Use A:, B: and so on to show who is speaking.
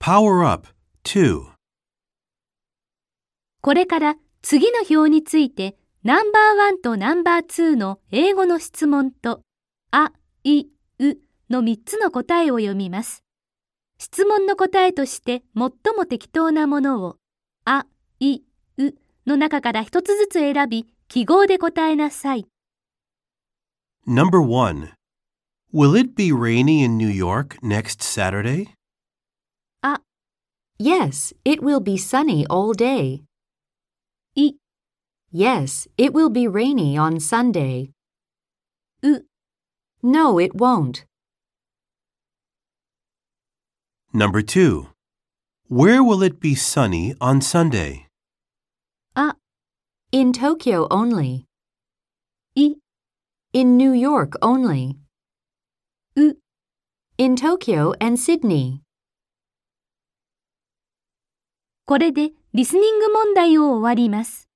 A: Power up, 2.
B: これから次の表についてナンバーワンとナンバー2の英語の質問とあ、い、うの3つの答えを読みます。質問の答えとして最も適当なものをあ、い、うの中から一つずつ選び記号で答えなさい。
A: Number 1. Will it be rainy in New York next Saturday?
B: あ、
C: Yes, it will be sunny all day.
B: い、
C: Yes, it will be rainy on Sunday.
B: う、
C: No, it won't.
A: Number 2. Where will it be sunny on Sunday?
B: あ、
C: In Tokyo only.
B: い、
C: In New York only.
B: う。
C: In Tokyo and Sydney.
B: これでリスニング問題を終わります。